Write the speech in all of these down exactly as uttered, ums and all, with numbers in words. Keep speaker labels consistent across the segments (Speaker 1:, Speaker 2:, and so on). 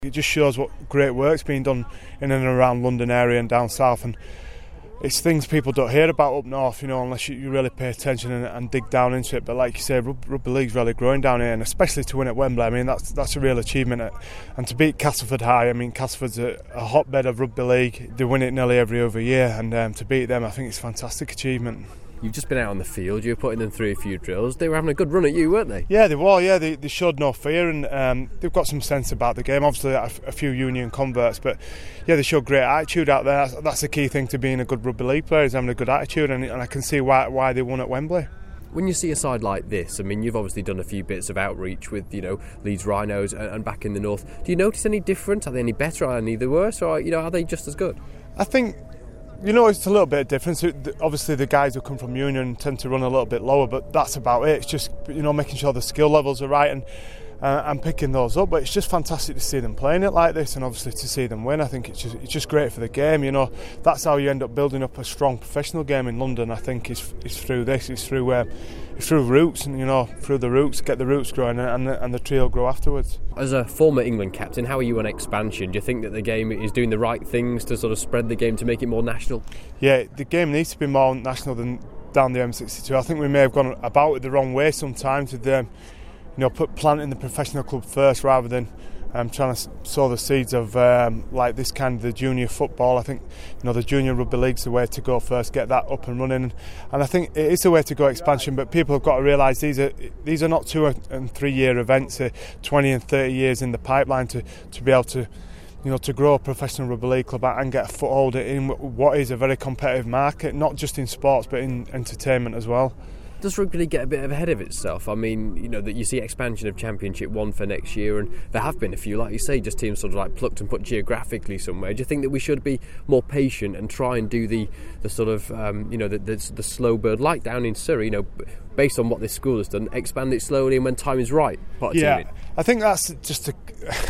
Speaker 1: It just shows what great work's being done in and around London area and down south, and it's things people don't hear about up north, you know, unless you, you really pay attention and, and dig down into it. But like you say, rugby, rugby league's really growing down here, and especially to win at Wembley. I mean, that's that's a real achievement. And to beat Castleford High, I mean, Castlefords a, a hotbed of rugby league. They win it nearly every other year, and um, to beat them, I think it's a fantastic achievement.
Speaker 2: You've just been out on the field, you were putting them through a few drills. They were having a good run at you, weren't they?
Speaker 1: Yeah, they were, yeah. They, they showed no fear, and um, they've got some sense about the game. Obviously, a, a few Union converts, but yeah, they showed great attitude out there. That's, that's the key thing to being a good rugby league player, is having a good attitude, and, and I can see why, why they won at Wembley.
Speaker 2: When you see a side like this, I mean, you've obviously done a few bits of outreach with, you know, Leeds Rhinos and, and back in the north. Do you notice any different? Are they any better? Are they any worse? Or, you know, are they just as good?
Speaker 1: I think... You know, it's a little bit of difference. Obviously, the guys who come from Union tend to run a little bit lower, but that's about it. It's just, you know, making sure the skill levels are right and uh, and picking those up. But it's just fantastic to see them playing it like this, and obviously to see them win. I think it's just it's just great for the game. You know, that's how you end up building up a strong professional game in London. I think is is through this. It's through uh, it's through roots, and you know, through the roots, get the roots growing, and the, and the tree will grow afterwards.
Speaker 2: As a former England captain, how are you on expansion? Do you think that the game is doing the right things to sort of spread the game to make it more national?
Speaker 1: Yeah, the game needs to be more national than down the M sixty-two. I think we may have gone about it the wrong way sometimes with them. You know, put planting the professional club first rather than um, trying to sow the seeds of um, like this kind of the junior football. I think, you know, the junior rugby league's the way to go first, get that up and running, and I think it is the way to go expansion. But people have got to realise these are these are not two and three year events. Uh, twenty and thirty years in the pipeline to to be able to, you know, to grow a professional rugby league club and get a foothold in what is a very competitive market, not just in sports but in entertainment as well.
Speaker 2: Does rugby league get a bit ahead of itself? I mean, you know, that you see expansion of Championship One for next year, and there have been a few, like you say, just teams sort of like plucked and put geographically somewhere. Do you think that we should be more patient and try and do the, the sort of, um, you know, the, the, the slow bird, like down in Surrey, you know, based on what this school has done, expand it slowly and when time is right?
Speaker 1: Yeah, I think that's just a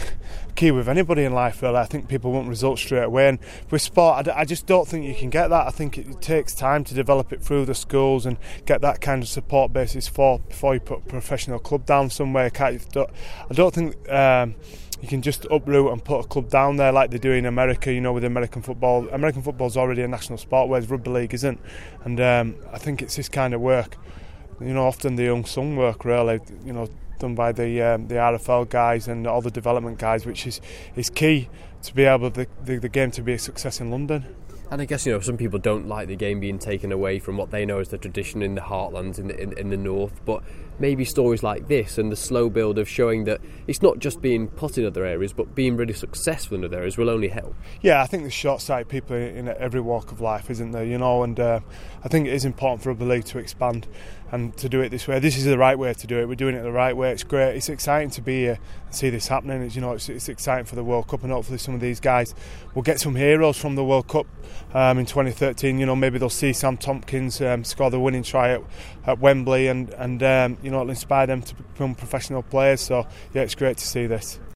Speaker 1: key with anybody in life, really. I think people want results straight away, and with sport, I, I just don't think you can get that. I think it, it takes time to develop it through the schools and get that kind of support basis for before you put a professional club down somewhere. Can't, don't, I don't think um, you can just uproot and put a club down there like they do in America, you know, with American football. American football is already a national sport, whereas rugby league isn't, and um, I think it's this kind of work, you know, often the unsung work, really, you know, done by the um, the R F L guys and all the development guys, which is, is key to be able the, the the game to be a success in London.
Speaker 2: And I guess, you know, some people don't like the game being taken away from what they know as the tradition in the heartlands in the, in, in the north, but maybe stories like this and the slow build of showing that it's not just being put in other areas but being really successful in other areas will only help. Yeah,
Speaker 1: I think there's short-sighted people in every walk of life, isn't there, you know, and uh, I think it is important for rugby league to expand and to do it this way. This is the right way to do it. We're doing it the right way. It's great. It's exciting to be here and see this happening. It's, you know, it's, it's exciting for the World Cup, and hopefully some of these guys will get some heroes from the World Cup um, in twenty thirteen. You know, maybe they'll see Sam Tompkins um, score the winning try at, at Wembley, and and um, you know, it'll inspire them to become professional players. So yeah, it's great to see this.